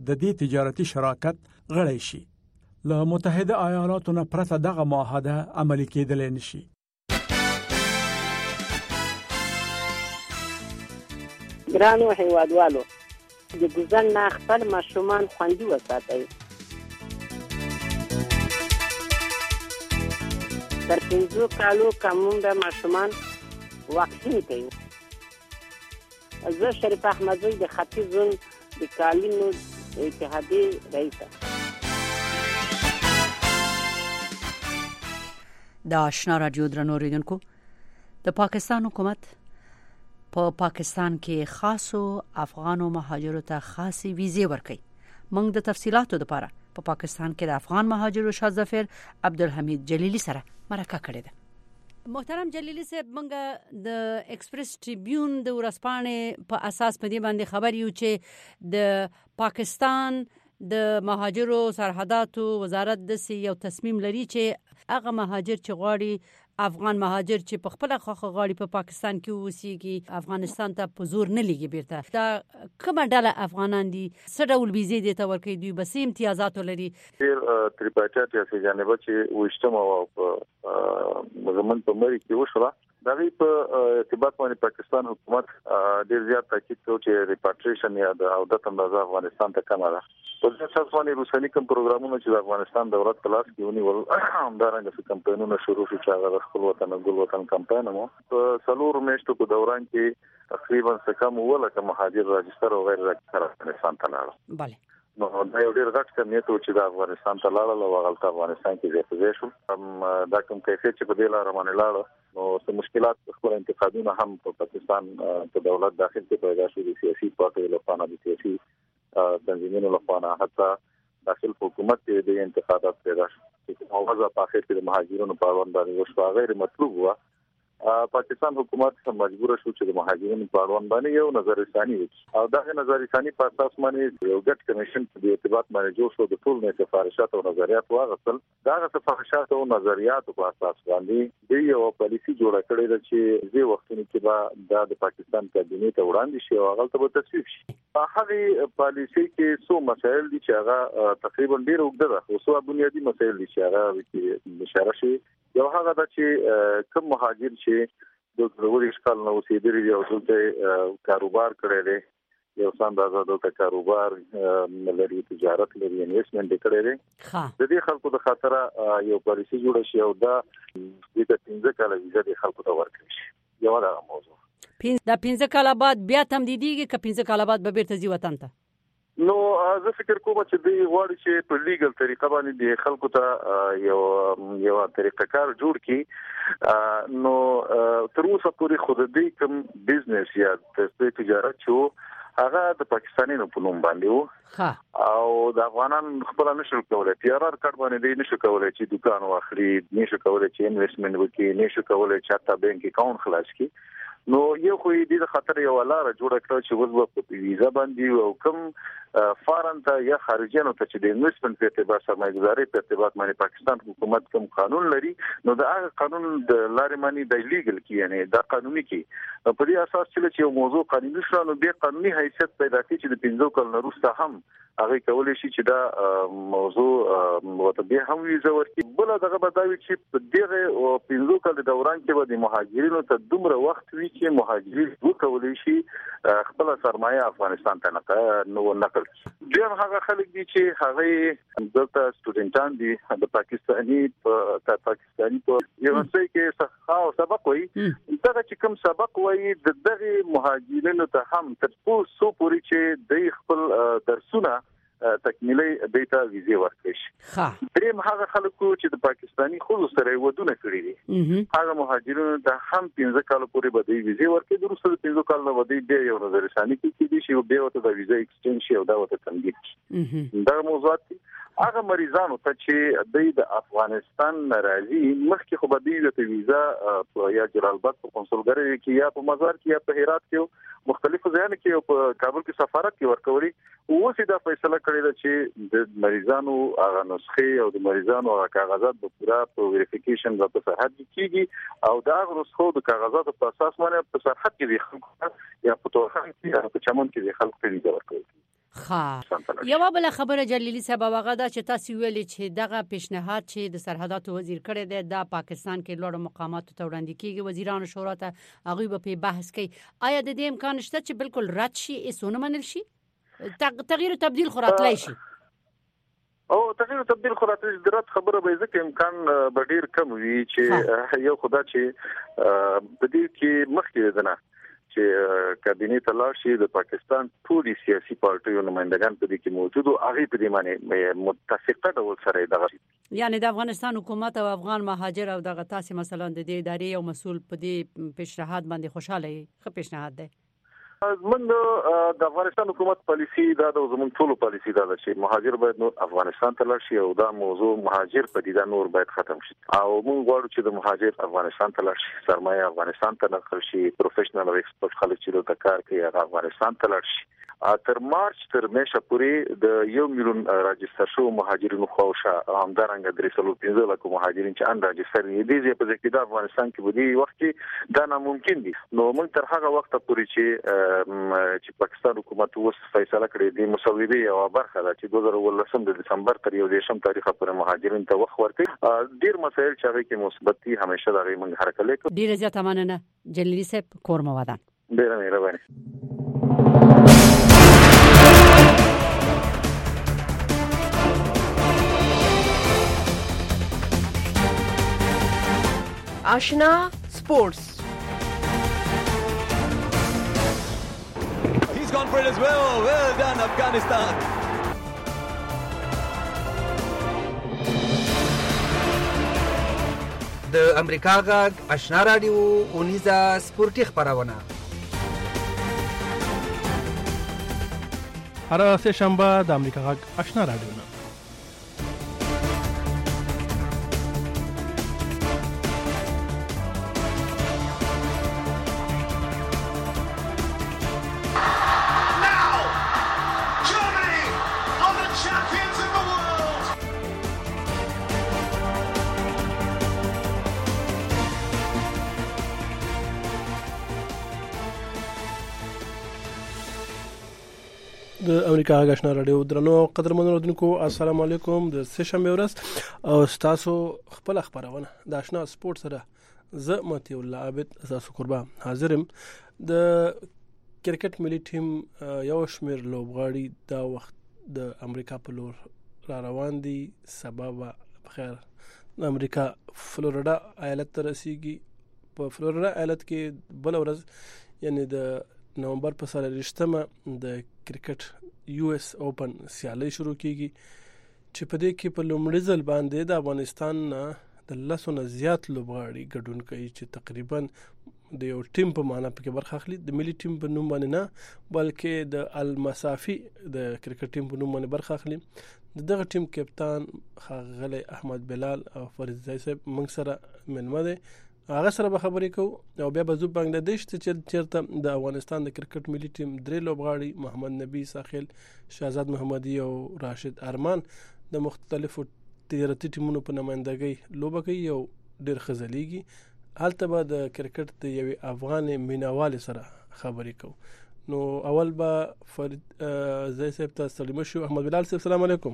د دې تجارتي شراکت غړی شي. له متحده ایالاتو نه پرته دغه معاهده عملي کېدلی نشي. ګرانو هیوادوالو، د ګوزن نه خپل ماشومان خوندي وساتئ. تر 5 کالو کمون د ماشومان واکسین کوي. زه شریف احمدزی د ختیځ زون د کالینو اتحادیې رئیسه. د آشنا رادیو درنو اوریدونکو، د پاکستان حکومت په پاکستان کې خاصو افغانو مهاجرو ته خاصی ویزې ورکړي. موږ د تفصيلاتو لپاره په پاکستان کې د افغان مهاجرو شاه ظفر عبدالحمید جلیلی سره مرکه کړې ده. محترم جلیلی صاحب، موږ د ایکسپریس ټریبیون د ورځپاڼې په اساس په دې باندې خبر یو چې د پاکستان د مهاجرو سرحداتو وزارت د یو تصمیم لري چې هغه مهاجر چې غواړي، افغان مهاجر چې په خپل خوخه غواړي په پاکستان کې اوسېږي، افغانستان ته په زور نه لېږي بیرته. دا کومه ډله افغانان دي؟ څه ډول ویزې دي ته ورکوي؟ دوی به څه امتیازات لري؟ تریپاټا چې جانبه چې وشتمه په زمون په مری کې وشوه، دغه په ارتباط باندې پاکستان حکومت ډیر زیات تاکید کوي چې ریپاټریشن یا د عودت اندازه افغانستان ته کمه ده. په دې اساس باندې روساني کوم پروګرامونه چې د افغانستان دولت په لاس کې ونیول، همدارنګه کمپاینونه شروع شو چې هغه خپل وطن ګل وطن کمپاین مو په 4 میاشتو په دوران کې تقریبا څه کم ولکه مهاجر راجستر او غیر راجستر افغانستان ته لاړل. بله، نو دا یو ډیر غټ کمیت و چې د افغانستان ته لاړل او هغه افغانستان کې ځای شو. دا کوم کیفیت چې په دې لار باندې لاړل، نو څه مشکلات خپل انتقادونه هم په پاکستان په دولت داخل کې پیدا شو، د سیاسي پارټیو لخوا، د سیاسي تنظیمونو لخوا، حتی داخل حکومت کې د انتقادات پیدا شو چې موازه په اخر کې د مهاجرونو په اړوند باندې وشو غیر مطلوب و. پاکستان حکومت مجبور شو چې د مهاجرینو په اړوند باندې یو نظرثانی وکړي او دا نظرثانی په اساس باندې یو ګډ کمیشن په ارتباط باندې جوړ شو. د ټول نه سفارشات او نظریات واغستل. دا سفارشات او نظریات په اساس باندې د یو پالیسی جوړه کړې ده چې د وختونو کې به د پاکستان کابینې ته وړاندې شي او هغه ته تصویب شي. هغه پالیسی کې څو مسایل دي چې هغه تقریبا ډیر اوږده ده، خو څو بنیادی مسایل دي چې هغه کې اشاره شي. یو هغه د چې کوم مهاجر چې د ضروري ښکال نو اوسېدلي دي او دلته کاروبار کړی دی، یو اندازه دلته کاروبار لري، تجارت لري، انویسټمنټ کړی دی، د دې خلکو د خاطره یو پالیسی جوړه شي او دا د 15 کاله ویزه د خلکو ته ورکړي شي. یو دا موضوع دا 15 کاله بعد بیا تمدیدیږي که 15 کاله بعد به بیرته ځي وطن ته؟ نو زه فکر کوم چې دوی غواړي چې په لیګل طریقه باندې د خلکو ته یو طریقه کار جوړ کړي. نو تر اوسه پورې خود دې کوم بزنس یا تجارت چې هغه د پاکستانیانو په نوم باندې وو او د افغانان خپل نشو کولای، پی آر آر کارت باندې نشو کولای چې دکان واخلي، نشو کولای چې انویسټمنټ وکړي، نشو کولای چې حتی بانک اکاونټ خلاص کړي. نو یو خو دې د خطر یو لار جوړه کړو چې وځو په ویزا باندې او کوم فارن ته یا خارجيانو ته چې د انویسټمنټ په اعتبار سرمایه‌ګذاري په اعتبار باندې پاکستان حکومت کوم قانون لري، نو دا قانون د لارې باندې د لیګل کې، یعنی دا قانوني کې په دې اساس چې یو موضوع قانوني شو، نو به قانوني حیثیت پیدا کړي چې د 15 کال وروسته هم هغه کولای شي چې دا موضوع وته به هم ویزا ورکړي. بل دغه بداوی چې په دغه 15 کال دوران کې به د مهاجرینو ته دومره وخت وی چې مهاجرین وکولای شي خپل سرمایه افغانستان ته نقل. دویم هغه خلک دي چې هغه دلته سټوډنټان دي د پاکستاني په یونیورسيټي کې سبق وایي. دا چې کوم سبق وایي دغه مهاجرینو ته هم تر څو پورې چې د خپل درسونه تکمیلي دیتا ویزه ورکړي. دریم هغه خلکو چې د پاکستاني خو سره ودونه کړی دي، هغه مهاجرینو ته هم 15 کال پورې به د ویزه ورکړي. درسته 15 کال نه ودی به یو نظرثانی کې دي چې به وته د ویزه ایکسچینج شي او دا وته تمدید شي. دا موضوعات هغه مریضانو ته چې د افغانستان راځي مخکې خو به د ویزا یا جلالآباد په کنسولګری کې یا په مزار کې یا په هرات کې مختلفو ځایونو کې او په کابل کې سفارت کې ورکولي. اوس دا فیصله کړې ده چې د مریضانو هغه نسخې او د مریضانو هغه کاغذات په پوره په ویریفیکیشن په سرحد کېږي او دا نسخو د کاغذاتو په اساس باندې په سرحد کې د خلکو یا په توخان کې یا په چمن کې د خلکو ته ویزا ورکوي. یو بل خبره جلیلی صاحب واغه دا چې تاسو ویلي چې دغه پیشنهاد چې د سرحداتو وزیر کړی دی د پاکستان کې لوړ مقاماتو ته وړاندې کیږي وزیرانو شورا ته هغه په بحث کوي آیا د دې امکان شته چې بالکل رد شي اسونه منل شي تغییر او تبديل خراتلای شي او تغییر او تبديل خراتلای د رد خبره به ځکه امکان به ډیر کم وي چې یو خدا چې د دې کې مخکې ده نه چې کابینه تلاش شي د پاکستان ټولي سیاسي پارټیو نمائندگان په دې کې موجود او هغه په دې معنی متفقه ډول سره دغه یعنی د افغانستان حکومت او افغان مهاجر او دغه تاسو مثلا د دې ادارې یو مسول په دې پیشنهاد باندې خوشاله خو پیشنهاد دی من د افغانستان حکومت پالیسی دا د زموږ ټولو پالیسی دا چې مهاجر باید نور افغانستان ته لاړ شي او دا موضوع مهاجر پدیده نور باید ختم شي او موږ غواړو چې د مهاجر افغانستان ته لاړ شي سرمایه افغانستان ته نقل شي پروفیشنل او ایکسپرت خلک چې د کار کوي افغانستان ته لاړ شي تر مارچ تر میاشتې پورې د 1 میلیون راجستر شو مهاجرینو خوښه همدارنګه 315 لک مهاجرین چې ان راجستر دي په ځکه د افغانستان کې بده وخت کې دا ناممکن دي نو موږ تر هغه وخت پورې چې پاکستان حکومت اوس فیصله کړې دي مسویده یو برخه ده چې 2018 د دسمبر تر 1 تاریخ پورې مهاجرین ته وخت ورکړي ډیر مسایل چې هغه کې مثبت دي همیشه دا موږ حرکت کوو ډیر زیات مننه جلیلی صاحب کورموادان ډیر مهرباني آشنا سپورتس He's gone for it as well. Well done, Afghanistan. د امریکا غږ آشنا رادیو اونیزه سپورتي خبرونه هر سه شنبه د امریکا غږ آشنا رادیو نه د امریکا غږ آشنا رادیو درنو قدرمنو اوردونکو السلام علیکم د سه شنبه ورځ او تاسو خپل خبرونه د آشنا سپورت سره زه متي الله عابد تاسو قربان حاضرم د کرکټ ملي ټیم یو شمیر لوبغاړي دا وخت د امریکا په لور را روان دي سبب بخیر د امریکا فلوریدا ایالت ته رسیدي په فلوریدا ایالت کې بل ورځ یعنی د نومبر په 23مه د کرکټ یو اس اوپن سیالي شروع کیږي چې په دې کې په لومړي ځل باندې د افغانستان د لسونه زیات لوبغاړي ګډون کوي چې تقریبا د یو ټیم په معنا په کې برخه اخلي د ملي ټیم په نوم باندې نه بلکې د المسافي د کرکټ ټیم په نوم باندې برخه اخلي دغه ټیم کپتان خاغلی احمد بلال او فرید زای صاحب موږ سره ملمه دي هغه سره به خبرې کوو او بیا به زو بنگلاديش ته چیرته د افغانستان د کرکټ ملي ټیم درې لوبغاړي محمد نبی ساحل شهزاد محمدي او راشد ارمان د مختلفو تجارتي ټیمونو په نمائندګۍ لوبه کوي او ډېر خزلېږي حالته به د کرکټ د یوې افغان مینوال سره خبرې کوو نو اول به فرید زای صاحب ته سلام شو احمد بلال صاحب السلام علیکم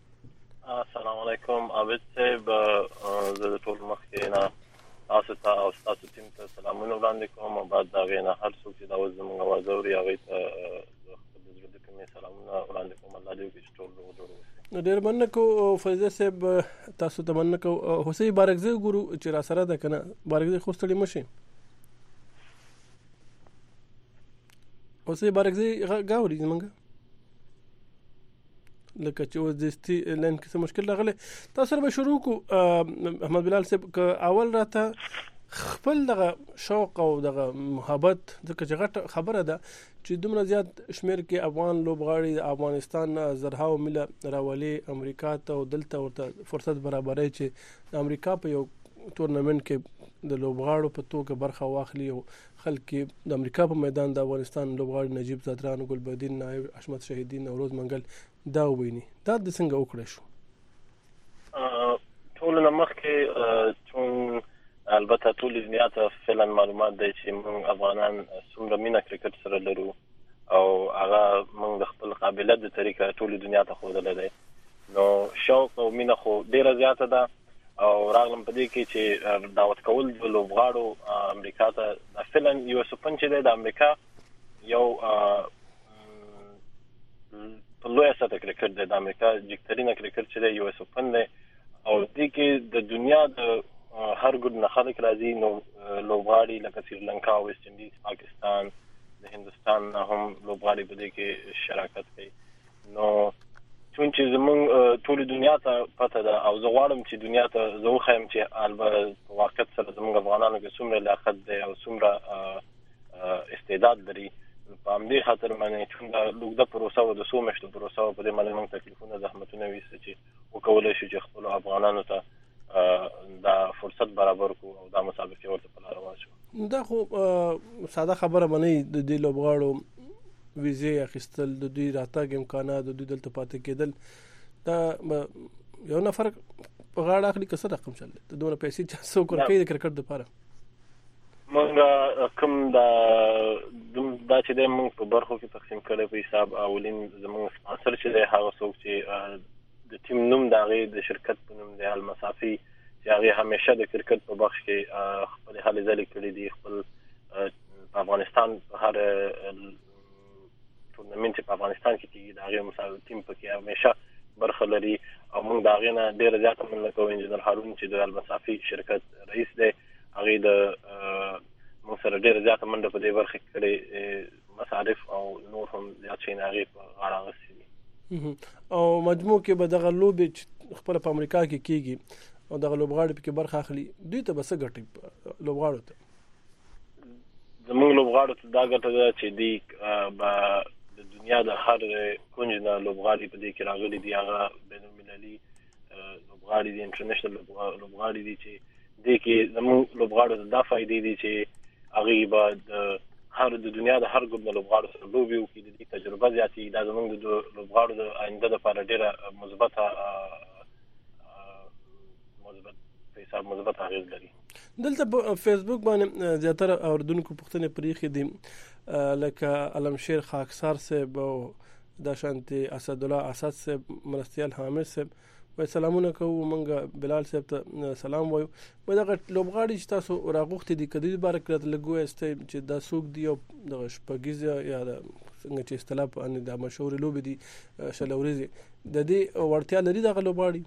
السلام علیکم عابد صاحب زه ټول مخکې تاسو ته او تاسو ټیم ته سلامونه وړاندې کوم او بعد دا غوښنه هر څوک چې دا زموږ आवाज اوري هغه ته خپل زړه کې مې سلامونه وړاندې کوم الله دې چې ټول جوړ ډېر مننه کو فیض صاحب تاسو ته مننه کو حسین بارکزی ګورو چې را سره ده کنه بارکزی خو ستړي مشي حسین بارکزی غاوري زمونږ لکه چې اوس د سټي لاین کې څه مشکل راغلی تاسو سره به شروع کو احمد بلال صاحب که اول راته خپل دغه شوق او دغه محبت د کچغټ خبره ده چې دومره زیات شمیر کې افغان لوبغاړي د افغانستان زرهاو مله راولي امریکا ته او دلته ورته فرصت برابرای چې امریکا په یو تورنمنت کې د لوبغاړو په توګه برخه واخلي او خلک د امریکا په میدان د افغانستان لوبغاړي نجیب زادران ګلبدین نایب حشمت شهیدین نوروز منګل دا ویني دا د څنګه وکړې شو ټول نمخ کې چون البته ټول ځنیات فعلا معلومات دی چې موږ افغانان څومره مینا کرکټ سره لرو او هغه موږ د خپل قابلیت د طریقه ټول دنیا ته ښودلی دی. نو شوق او مینه خو ډیره زیاته ده او راغلم په دې کې چې دعوت کول د لوبغاړو امریکا ته د فعلا یو اس اوپن چې دی د امریکا یو په لویه سطح کرکټ دی، د امریکا جګترینه کرکټ چې دی یو اس اوپن دی او دې کې د دنیا د هر ګوټ نه خلک راځي. نو لوبغاړي لکه سریلانکا، ویسټ انډیز، پاکستان، د هندوستان نه هم لوبغاړي په دې کې شراکت کوي. نو چون چې زمونږ ټول دنیا ته پته ده او زه غواړم چې دنیا ته زه وښیم چې البته په واقعیت سره زمونږ افغانانو کې څومره لیاقت دی او څومره استعداد لري. په همدې خاطر باندې چون دا اوږده پروسه وه، د څو میاشتو پروسه وه، په دې باندې موږ تکلیفونه زحمتونه ویسته چې وکولی شو چې خپلو افغانانو ته دا فرصت برابر کړو او دا مسابقې ورته په لاره واچوو. دا خو ساده خبره به نه د دې لوبغاړو ویزې اخیستل، د دوی راتګ امکانات، د دوی دلته پاتې کېدل، دا یو نفر په غاړه اخلي که څه رقم چل دی؟ د دومره پیسې چا څوک ورکوي د کرکټ دپاره؟ موږ کوم دا چې دی موږ په برخو کې تقسیم کړی په حساب اولین زموږ سپانسر چې دی هغه څوک چې د ټیم نوم د هغې د شرکت په نوم دی المصافي، چې هغې همیشه د کرکټ په بخش کې خپلې هلې ځلې کړي دي. خپل په افغانستان په هر ټورنمنټ چې په افغانستان کې کېږي د هغې مساوي ټیم پکې همیشه برخه لري او موږ د هغې نه ډېره زیاته مننه کوو. انجینر هارون چې د المصافي شرکت رئیس دی، هغې د موږ سره ډېره زیاته منډه په دې برخه کې کړې، مصارف او نور هم زیات شیان هغې په غاړه اخیستي دي. او مجموع کې به دغه لوبې چې خپله په امریکا کې کېږي او دغه لوبغاړي پکې برخه اخلي، دوی ته به څه ګټي لوبغاړو ته؟ زموږ لوبغاړو ته دا ګټه ده چې دوی به د دنیا د هر کونج نه لوبغاړي په دې کې راغلي دي، هغه بین المللي لوبغاړي دي، انټرنیشنل لوبغاړي دي، چې دې کې زموږ لوبغاړو ته دا فایدې دي چې هغوی به د دنیا د هر ګوند لوبغاړو سره لوبې وکړي، د دې تجربه زیاتېږي. دا زموږ د لوبغاړو د آینده دپاره ډېره مثبت اغېز لري. دلته په فیسبوک باندې زیاتره اوردونکو پوښتنې پرېښې دي، لکه علمشیر خاکسار صاحب او داشانتي اسدالله اسد صاحب، مرستیال حامد صاحب، وایي سلامونه کوو. موږ بلال صاحب ته سلام وایو. وایي دغه لوبغاړي چې تاسو راغوښتي دي که دوی باره کې راته لږ ووایاستئ چې دا څوک دي او دغه شپږیزه یا څنګه چې اصطلاح په دا مشهورې لوبې دي شل ورځې، د دې وړتیا لري دغه لوبغاړي؟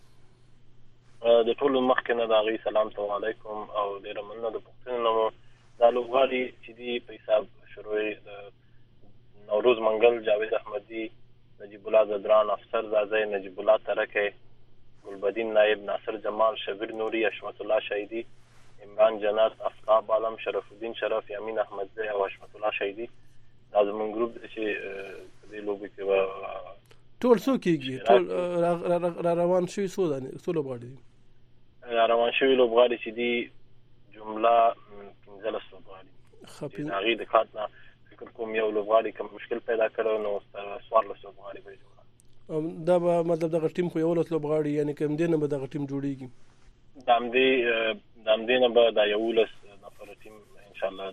د ټولو مخکې نه د هغوی سلام علیکم او ډېره مننه د پوښتنې نه مو. دا لوبغاړي چې دي په حساب شروع د نوروز منګل، جاوید احمدي، نجیب الله زدران، افسر زازی، نجیب الله ترکی، گلبدین نائب، ناصر جمال، شبیر نوری، حشمت الله شهیدی، عمران جنت، افتاب عالم، شرف الدین شرف، یامین احمدزی او حشمت الله شهیدی. دا زموږ ګروپ دی چې په دې لوبې کې ټول څو کېږي؟ ټول را روان شوي څو لوبغاړي دي؟ روان شوي لوبغاړي چې دي جمله 15 لوبغاړي. د هغې د کارت نه فکر کوم یو لوبغاړي کوم مشکل پیدا کړی نو 14 لوبغاړي به جوړه. دا به مطلب دغه ټیم خو 11 لوبغاړي، یعنې که همدې نه به دغه ټیم جوړېږي؟ د همدې نه به دا 11 نفره ټیم انشاءالله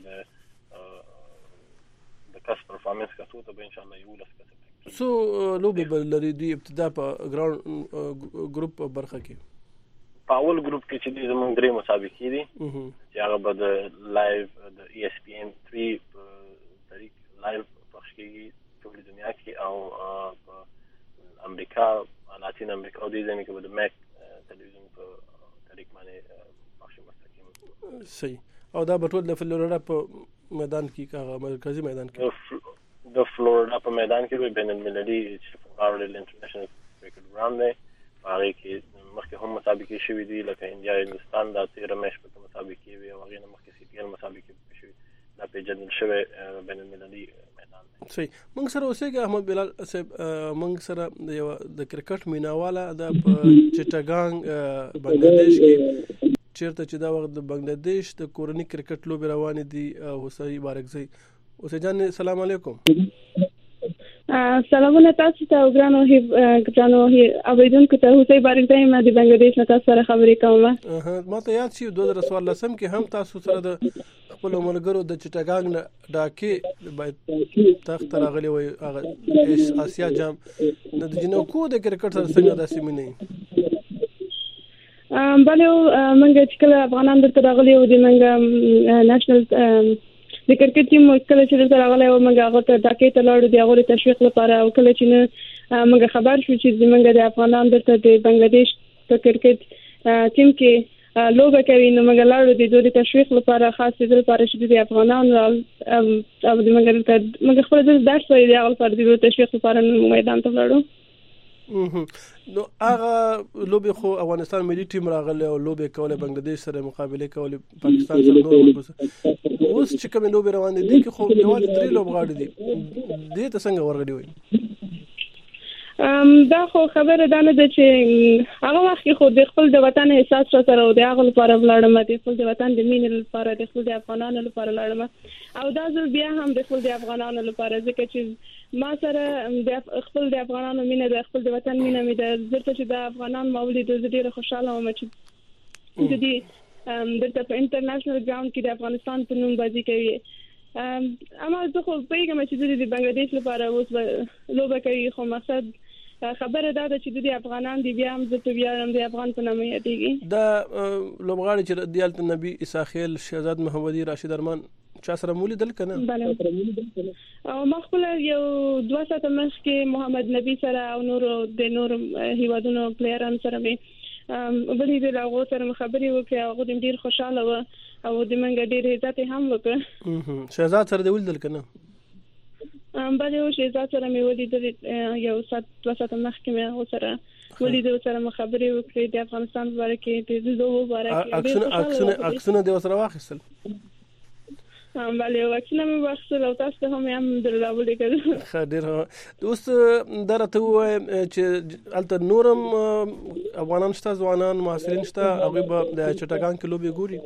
د کس پرفارمنس کتو ته به انشاءالله 11 کسه. څو لوبې به لري دوی ابتدا په ګراوند ګروپ برخه کې؟ په اول ګروپ کې چې دي زموږ 3 مسابقې دي چې هغه به د لایو د ESPN 3 په طریق لایو پخش کېږي ټولې دنیا کې، او په امریکا، لاتین امریکا او دې ځایونو کې به د میک تلویزیون په طریق باندې پخش مستقیم. صحیح. او دا به ټول د فلوریډا په میدان کې، هغه مرکزي میدان کې د فلوریډا په میدان کې به بین المللي چې انټرنیشنل کرکټ ګراوند دی، هغې کې مخکې هم مسابقې شوي دي، لکه انډیا هندوستان دا 13 میاشت پکې مسابقې وي، او هغې نه مخکې CPL مسابقې پکې شوي، دا پیژندل شوی بین المللي میدان دی. صحیح. موږ سره اوسېږي احمد بلال صاحب، موږ سره یو د کرکټ میناواله ده په چټاګانګ بنګلادیش کې، چېرته چې دا وخت د بنګلادیش د کورني کرکټ لوبې روانې دي. حسین بارکزی، حسین جان سلام علیکم. سلامونه تاسو ته او ګرانو اوریدونکو ته. حسین بارکزی ما د بنګلادیش نه تاسو سره خبرې کوم. ما ته یاد شي 2014 کې هم تاسو سره د خپل ملګرو د چټاګانګ نه ډاکې باید تخت راغلی وي هغه آسیا جام د جنوکو د کرکټ سره څنګه داسې مینه بله منګه چې کله افغانان درته راغلي او د منګه نېشنل د کرکټ ټیم کله چې درته راغلی او منګه هغه ته ډاکې ته لاړو د هغوی تشویق لپاره او کله چې نه منګه خبر شو چې منګه د افغانان درته د بنگلاديش په کرکټ ټیم کې لوبه کوي نو موږ لاړو د دوی تشویق لپاره خاص د لپاره چې د افغانانو او د موږ خپل د درس ویل دی هغه لپاره د تشویق لپاره میدان ته لاړو نو هغه لوبه خو افغانستان ملي ټیم راغله او لوبه کوله بنگلاديش سره مقابله کوله پاکستان سره نور اوس چې کوم لوبه روان دي چې خو یوازې 3 لوبغاړي دي دې ته څنګه ورغلي وي دا خو خبره ده نه چې هغه وخت خو د خپل د وطن احساس سره او د هغه لپاره ولاړم د خپل د وطن د مینې لپاره د خپل د افغانانو لپاره ولاړم او دا ځل بیا هم د خپل د افغانانو لپاره ځکه چې ما سره د خپل د افغانانو مینه د خپل د وطن مینه مې د زړه چې د افغانان مولید د ډیره خوشاله وم چې د دې د په انټرنیشنل ګراوند کې د افغانستان په نوم بازی کوي اما زه خو پیغام چې د بنگلاديش لپاره اوس لوبه کوي خو مقصد خبره ده چې د افغانان دی بیا هم د بیا د افغان په نامه یادېږي دا لوبغاړي چې دیالت نبی اساخیل شهزاد محمدي راشد ارمان چا سره مولی دل کنه او مخبل یو 2 ساعت مخکې محمد نبی سره او نور هیوادونو پلیران سره مې بلې د هغه سره خبرې وکړې هغه ډیر خوشاله و او د منګ ډیر عزت هم وکړ شهزاد سره دی ول کنه بله او شهزاد سره مې ولیدل یو 2 ساعت مخکې مې هغه سره ولیدل سره خبرې وکړې د افغانستان په اړه کې د زو مبارک اکسونه د وسره واخیستل بله واکسینه مې واخیستل او تاسو ته هم الحمدلله ولیکل خیر اوس درته وای چې الته نورم افغانان شته ځوانان محصلین شته هغه به د چټاګان کې لوبي ګوري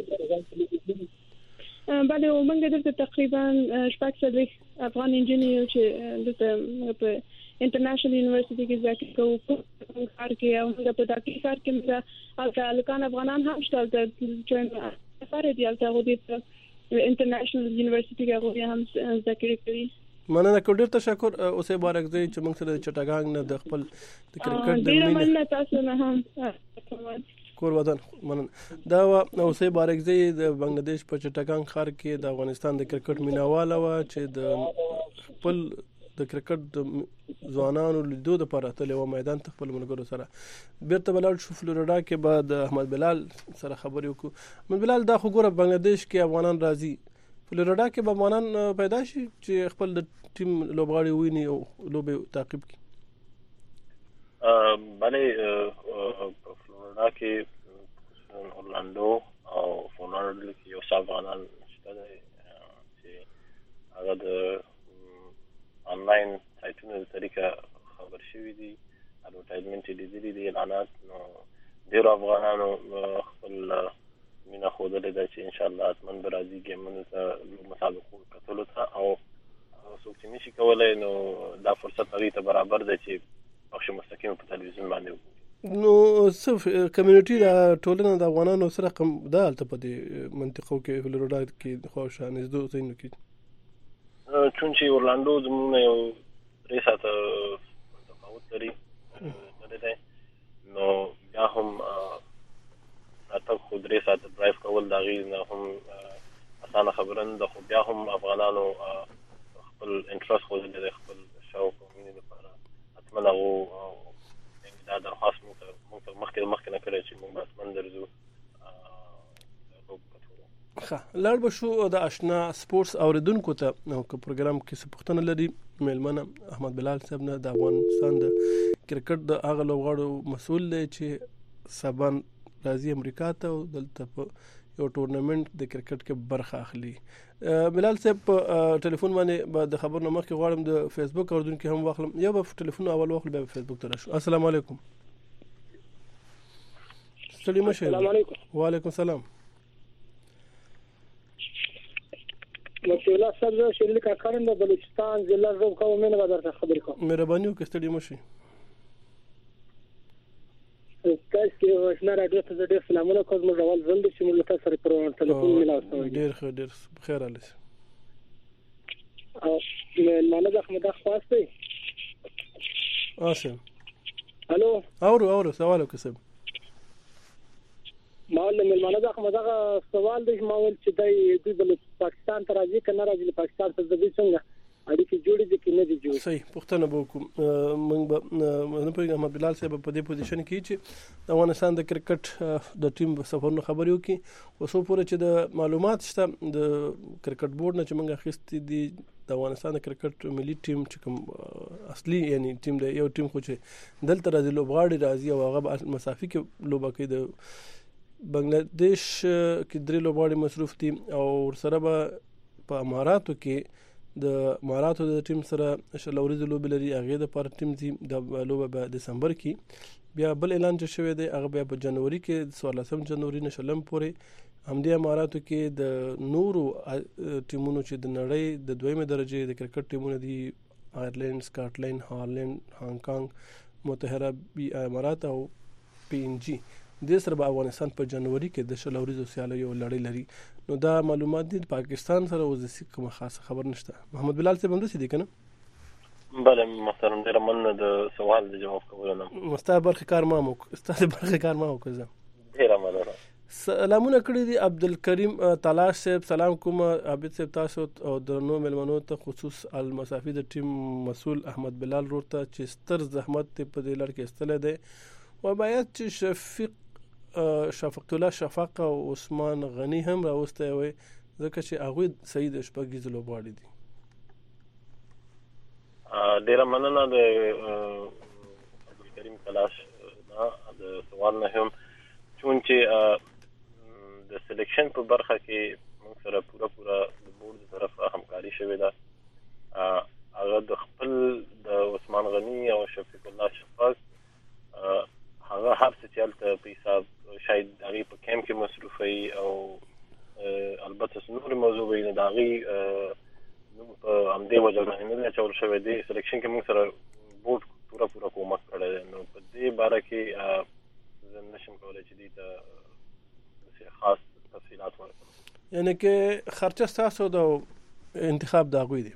بله او موږ دلته تقریبا شپږ څلوېښت افغان انجینیر چې دلته په انټرنیشنل یونیورسيټي کې ځکه کوو کار کوي او موږ په داخلي کار کې موږ الکان افغانان هم شته چې سفر دی الته غوډي انټرنیشنل یونیورسيټي کې هغه هم ذکر کړی مننه کوډر تشکر اوسه بارک زی چې موږ سره چټاګانګ نه د خپل د کرکټ د مینه مننه تاسو نه هم کور ودان مننه دا اوسه بارک زی د بنگلاديش په چټاګانګ ښار کې د افغانستان د کرکټ میناواله و چې د خپل د کرکټ ځوانانو لیدو لپاره تل و میدان ته خپل ملګرو سره بیرته بلال شو فلوریدا کې بعد احمد بلال سره خبرې وکړو احمد بلال دا خو ګوره بنگلاديش کې افغانان راځي فلوریدا کې به افغانان پیدا شي چې خپل د ټیم لوبغاړي ویني او لوبه تعقیب کړي بله فلوریدا کې اورلاندو او فلوریدا کې یو افغانان شته چې هغه د آنلاین سایټونو د طریقه خبر شوی دي اډورټایزمنټ دي دي اعلانات نو ډیر افغانانو خپل مینا خوده ده چې ان شاء الله اتمن برازي ګیمونو ته مسابقو کتلو ته او څوک چې نشي کولای نو دا فرصت هغه ته برابر ده چې پخش مستقیم په تلویزیون باندې نو صرف کمیونټي د ټولنه د افغانانو سره کوم د الته په دې منطقو کې فلوریدا کې خوشا نزدو زینو کې چون چې اورلاندو زموږ یو 3 ساعته تفاوت لري نو بیا هم تاسو خو 3 ساعته ډرایو کول دا غي نه هم اسانه خبره نه ده خو بیا هم افغانانو خپل انټرست خو د خپل شوق او مینې لپاره اتمنه او دا درخواست موږ مخکې نه کړی چې موږ اتمن درځو لړ به شو د آشنا سپورتس اوریدونکو ته نو که پروګرام کې څه پوښتنه لري میلمنه احمد بلال صاحب نه د افغانستان د کرکټ د هغه لوبغاړو مسؤل دی چې سبان راځي امریکا ته دلته په یو ټورنمنت د کرکټ کې برخه اخلي بلال صاحب په ټلیفون باندې د خبرونو مخکې غواړم د فیسبوک اوریدونکو هم واخلم یو په ټلیفون اول واخل بیا په فیسبوک ته راشو السلام علیکم السلام علیکم وعلیکم السلام مشولا صاحب زه شریک کاکارم د بلوچستان ضلع زوب کوم نه بدر خبرې کوم مهرباني وکړئ ستړي مشي داس کې آشنا راډیو ته ډېر سلامونه کوم ډول زند چې موږ تاسو سره پر ټلیفون ملاوسو ډېر بخیر علي او مانه احمد خواست دی اسم الو اورو سوالو کسب معلم المانه احمد سوال دی ما ول چې دوی بل پاکستان ته راځي کنه راځي پاکستان ته ځي څنګه اړیکې جوړې دي کې نه دي جوړ صحیح پښتنه به کوم موږ نه پوهیږم احمد بلال صاحب په دې پوزیشن کې چې د افغانستان د کرکټ د ټیم سفرونو خبرې وکړي اوسو پورې چې د معلومات شته د کرکټ بورډ نه چې موږ اخیستې دي د افغانستان د کرکټ ملي ټیم چې کوم اصلي یعنی ټیم د یو ټیم خو چې دلته راځي لوبغاړي راځي او هغه مسافي کې لوبه کوي د بنگلاديش کې درې لوبغاړي مصروف دي او سره به په اماراتو کې د اماراتو د ټیم سره شلوري لوبې لري هغه د پر ټیم دي د لوبه په دسمبر کې بیا بل اعلان شوی دی هغه بیا په جنوري کې 16 جنوري نشلم پورې همدې اماراتو کې د نورو ټیمونو چې د نړۍ د دویمه درجه د کرکټ ټیمونو دي آیرلند سکاټلند هالند هانګ کانګ متحده امارات او پی ان جی د سره په افغانستان په جنوري کې د شلوري سیالیو لړۍ لري نو دا معلومات دي پاکستان سره وځي کوم خاصه خبر نشته محمد بلال صاحب هم دي کنه بله محترم ډیر مننه د سوال د جواب کولو مستعد برخه کار ما وکړه ډیر مننه سلامونه کړی دي عبدالکریم تلاش صاحب سلام کوم عابد صاحب تاسو او درنو ملمنو ته خصوص المسافي د ټیم مسؤل احمد بلال ورته چې ستر زحمت په دې لړ کې استل دي و باید چې شفقت الله شفق او عثمان غنی هم راوسته وي ځکه چې هغه سید شپږ لوبغاړي دي ډیر مننه د عبدالکریم تلاش د سوال نه هم چې د سلیکشن په برخه کې موږ سره پورا د بورډ طرفه همکاري شوې ده هغه د خپل د عثمان غنی او شفیق الله شفق هغه هر څه چلته په حساب شاید هغه په کیمپ کې مصروفي او البته نور موضوع وي نه داغي نو په همدې وجه نه چول شوی دی سلیکشن کې موږ سره بورډ پورا کومک کړی نو په دې باره کې زه نشم کولای چې دې ته خاص تفصیلات ورکړم یعنی کې خرچه تاسو د انتخاب دا غوي دي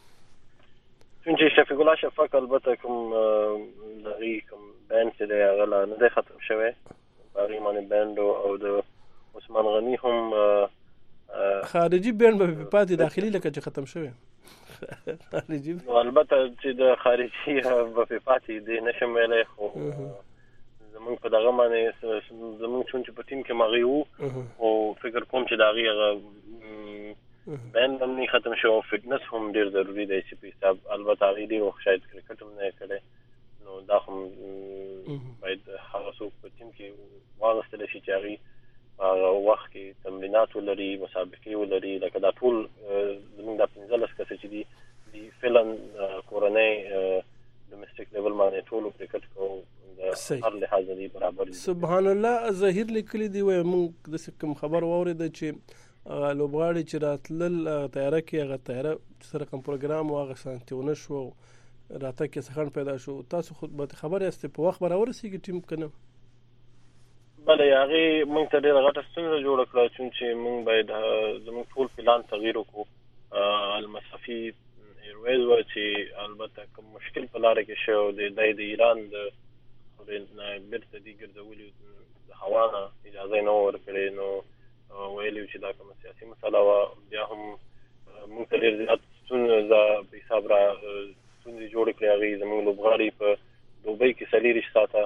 چې شفیق الله شفق البته کوم دغه کوم بند چې دی هغه نه دی ختم شوی باغی معنی بند او د عثمان غنی هم خارجي بند په پاتې داخلي لکه چې ختم شوی خارجي البته چې د خارجي په پاتې دی نشم ویلای خو زمونږ په دغه معنی زمونږ چې په ټیم کې ماغي وو او فکر کوم چې داغي بند هم نه ختم شو فټنس هم ډیر ضروری دی چې په حساب البته هغه دی او شاید کرکټ هم نه کړي نو دا هم باید هغه څوک په ټیم کې واغستل شي چې هغه وخت کې تمرینات ولري مسابقې ولري لکه دا ټول زموږ د 15 کس چې دي فعلا کورنۍ ډومېسټک لیول باندې ټول کرکټ کو هر لحاظ دی برابر سبحان الله ظاهر لیکلي دی و موږ د کوم خبر واورید چې لوبغاړي چې راتلل تیاره کې هغه تیاره سره کوم پروګرام واغ سانتیونه شو راته کې څنګه پیدا شو تاسو خود به خبر یاست په وخت برابر سیږي ټیم کنه بله هغه موږ ته ډېر غټه ستونزه جوړه کړه چې موږ باید زموږ ټول پلان تغییر وکړو المسافي ایرویز و چې البته کوم مشکل په لار کې شو د ایران د بیرته دي ګرځولي د هوا نه اجازه نه ورکړي نو ویلو چې دا کوم سیاسي مسله وا بیا هم موږ ته ډېر زیات ستونزه په حساب را ستونزې جوړ کړې هغه زموږ لوبغاړي په دوبۍ کې سلیریش ساته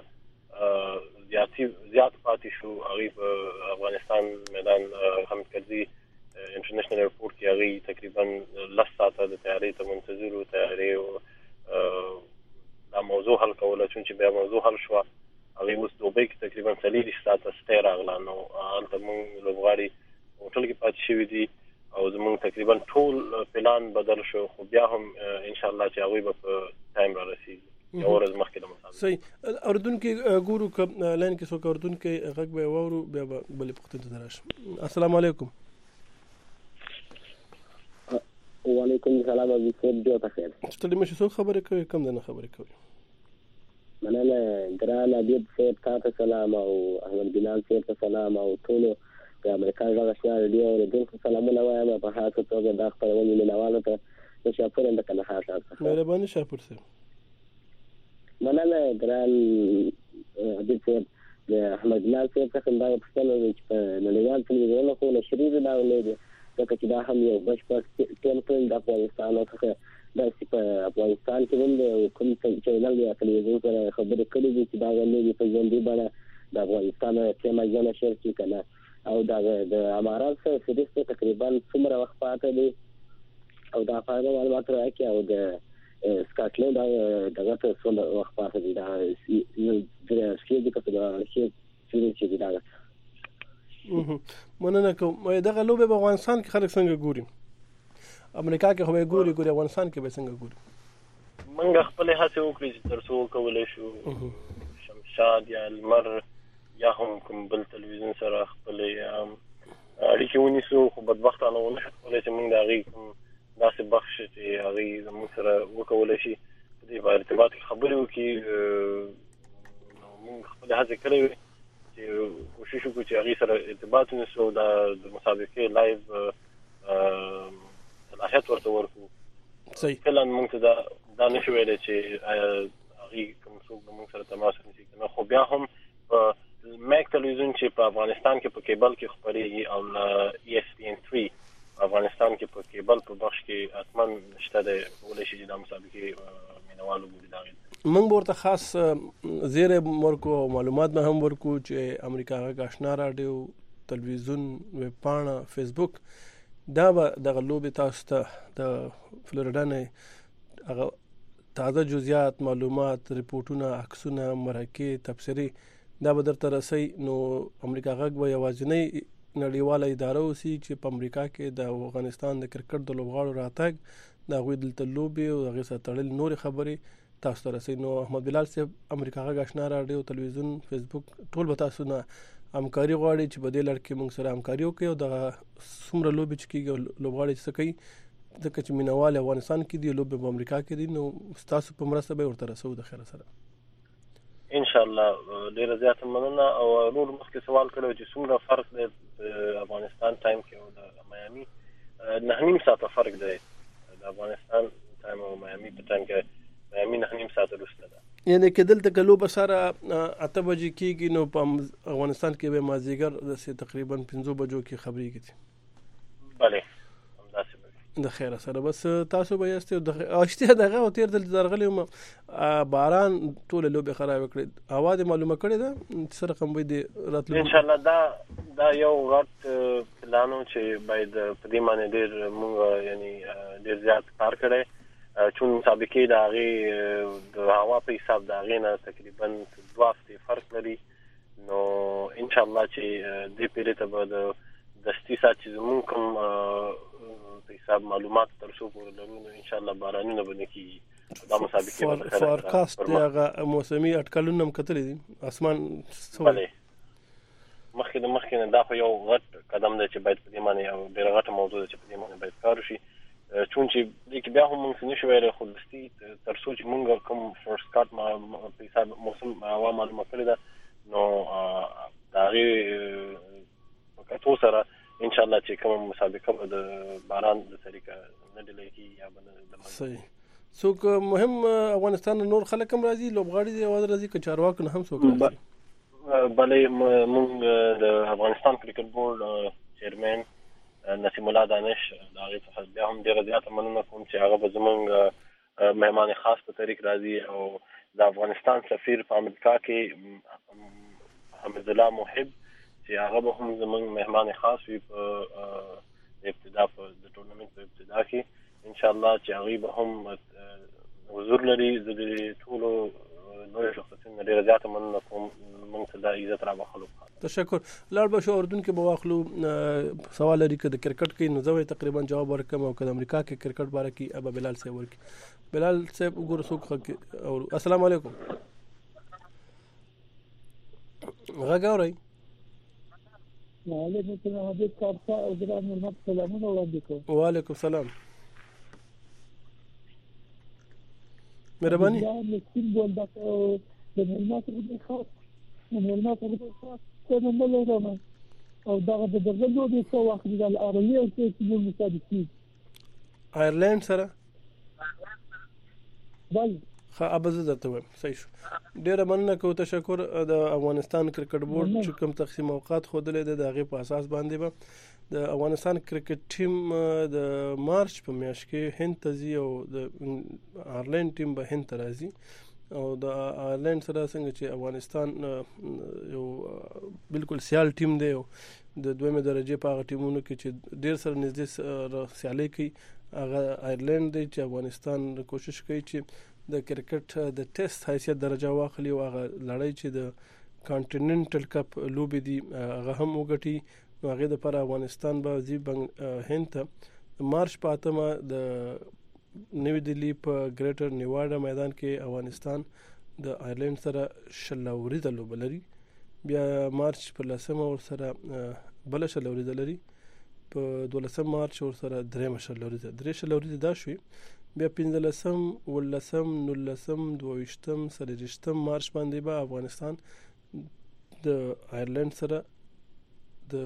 زیات پاتې شو هغه په افغانستان میدان حمید کرزي انټرنیشنل ایرپورټ کې هغه تقریبا 10 ساعته د تیاری ته منتظر و تیاری دا موضوع حل کوله چې بیا موضوع حل شو هغه اوس دوبۍ کې تقریبا 30 ساعته ستیر اغلا نو البته موږ لوبغاړي هوټل کې پاتې شوی دي او زموږ تقریبا ټول پلان بدل شو خو بیا هم ان شاء الله چې هغه په ټایم را رسیږي یو ورځ مخکې د مسابقې صحیح اردن کې ګورو ک لاین کې څوک اردن کې غږ به وورو بیا بلې پختې ته راش السلام علیکم وعلیکم السلام ابي صاحب ډیر بخیر ستړي مشه څو خبرې کوي کم نه خبرې کوي مننه ګران عبید صاحب تاسو سلام او احمد بلال صاحب سلام او ټول د امریکا غږ آشنا رادیو اوریدونکو سلامونه وایم په خاصه توګه د خپرونې مینوالو ته د شاپور د کندهار څخه مهرباني شاپور صاحب مننه ګران عبید صاحب د احمد بلال صاحب څخه دا پوښتنه چې په نړیوال ټلویزیون خو نشري دا ولې ځکه چې دا هم یو بشپړ ټیمپل د افغانستان څخه دا چې په افغانستان کې هم کوم چینل یا ټلویزیون سره خبرې کړې دي چې دا غوښتنې په ژوندۍ بڼه د افغانستان ټیم اجازه نشر کی کنه او دا د امارات سره سریسته تقریبا څومره وخت پاتې دي او دا فایده معلومات راکې او د سکاټلند دغه ته څومره وخت پاتې دي دا د سکیل کې دا چې دا مننه کوم دغه لوبه په افغانستان کې خلک څنګه ګوري امریکا کې خو ګوري افغانستان کې به څنګه ګوري موږ خپل هڅه وکړو چې ترڅو کولای شو شمشاد یا المر یا هم کوم بل تلویزیون سره خپل اړیکې ونیسو خو بدبختانه ونه کولای چې موږ د هغې کوم داسې بخش چې هغې زموږ سره وکولی شي په دې په ارتباط کې خبرې وکړي موږ خپل هڅې کړې وې چې کوشش وکړو چې هغې سره ارتباط ونیسو د مسابقې لایو صلاحیت ورته ورکړو کله موږ ته دا نشو ویلی چې هغې کوم څوک د موږ سره تماس ونیسي که نه خو بیا هم په میک تلویزیون چې په افغانستان کې په کیبل کې خپرېږي او له ESPN 3 په افغانستان کې په کیبل په بخش کې حتما شته دی کولی شي چې دا مسابقې مینوال وګوري د هغې موږ به ورته خاص زیری ورکو او معلومات به هم ورکو چې امریکا غږ آشنا راډیو تلویزیون ویب پاڼه فیسبوک دا به دغه لوبې تاسو ته د فلوریډا نه هغه تازه جزئیات معلومات ریپورټونه عکسونه مرکې تبصرې دا به درته رسي نو امریکا غږ به یوازینۍ نړیواله اداره اوسي چې په امریکا کې د افغانستان د کرکټ د لوبغاړو راتګ د هغوی دلته لوبې او هغې سره تړلې نورې خبرې تاسو ته رسي نو احمد بلال صاحب امریکا غږ آشنا راډیو تلویزیون فیسبوک ټول به تاسو نه همکاري غواړي چې په دې لړ کې موږ سره همکاري وکړي او دغه څومره لوبې چې کېږي لوبغاړي څه کوي ځکه چې مینوال افغانستان کې دي لوبې په امریکا کې دي نو ستاسو په مرسته به ورته رسو د خیره سره ان شاء الله ډیره زیاته مننه او نور مخکې سوال کړو چې څومره فرق دی په افغانستان ټایم کې او د میامي 9.5 ساعته فرق دی د افغانستان ټایم او میامي په ټایم کې میامي 9.5 ساعته وروسته ده یعنی کې دلته کلو به سره 8 بجې کېږي نو په افغانستان کې به مازدیګر د تقریبا 5 بجو کې خبرې کېږي بله د خیره سره بس تاسو به یاست د اشته دغه او تیر دل درغلی باران ټول لوبه خراب کړی هوا د معلومه کړی دا سره کوم به راتلو ان شاء الله دا یو غټ پلانو چې باید په دې معنی ډیر موږ یعنی ډیر زیات کار کړی چون مسابقې د هغې د هوا په حساب د هغې نه تقریبا 2 هفتې فرق لري نو ان شاء الله چې دې پیرې ته به د دستي ساعت چې زمونږ کوم په حساب معلومات ترڅو پورې لرو نو ان شاء الله بارانونه به نه کېږي دا مسابقې فارکاست هغه موسمي اټکلونه هم کتلي دي اسمان بله مخکې نه دا خو یو غټ قدم دی چې باید په دې معنی یو ډېره غټه موضوع ده چې په دې معنی باید کار وشي چون چې دې کې بیا هم موږ څه نشو ویلی خو دستي ترڅو چې موږ کوم فرست کارت په حساب موسم هوا معلومه کړې ده نو د هغې په کتو سره ان شاء الله چې کوم مسابقه به د باران د طریقه نه ډیلی کېږي یا به نه صحیح څوک مهم افغانستان نور خلک هم راځي لوبغاړي دي اواز راځي که چارواکو نه هم څوک راځي بلې موږ د افغانستان کرکټ بورډ چیرمن نسیم الله دانش د هغې څخه بیا هم ډېره زیاته مننه کوم چې هغه به زموږ مهمان خاص په طریق راځي او د افغانستان سفیر په امریکا کې حمید الله محب چې هغه به هم زموږ مهمان خاص وي په ابتدا په د ټورنمنټ په ابتدا کې ان شاء الله چې هغوی به هم حضور لري زه د ټولو نویو شخصیتونو ډېره زیاته مننه کوم موږ ته دا عزت رابخلو تشکر لاړ به شو اردن کې به واخلو سوال لري که د کرکټ کې نو زه تقریبا جواب ورکم او که د امریکا کې کرکټ باره کې ابا بلال صاحب ورکړي بلال صاحب وګوره څوک او السلام علیکم غږ اورئ وعلیکم السلام حضرت کارتا او ګران مرحمت سلامونه وړاندې کوم وعلیکم السلام مهرباني مسکین بولدا د مېلمه سره د خاص مېلمه سره د خاص څه نه لرم او دا د دغه د څو وخت د ارلی او چې موږ مصادفي آیرلند سره بل خا ابز درته وایم صحیح شو ډیره مننه کوم تشکر د افغانستان کرکټ بورډ چې کوم تقسیم اوقات خوده د هغه په اساس باندې به د افغانستان کرکټ ټیم د مارچ په میاشت کې هند ته ځي او د آیرلند ټیم به هند ته راځي او د آیرلند سره څنګه چې افغانستان یو بالکل سیال ټیم دی او د دویمه درجه په هغه ټیمونو کې چې ډیر سره نږدې سیالي کوي هغه آیرلند دی چې افغانستان کوشش کوي چې د کرکټ د ټیسټ حیثیت درجه واخلي او هغه لړۍ چې د کانټیننټل کپ لوبې دي هغه هم وګټي نو هغه د پر افغانستان به ځي هند ته مارچ په 8 د نوی دلی په ګریټر نیواډا میدان کې افغانستان د آیرلند سره شلوري د لوب لري بیا مارچ په 10 اور سره بل شلوري د لري په 12 مارچ اور سره درې شلوري دا شوي بیا 15 ولسم نلسم 22 سره مارچ باندې به افغانستان د آیرلند سره د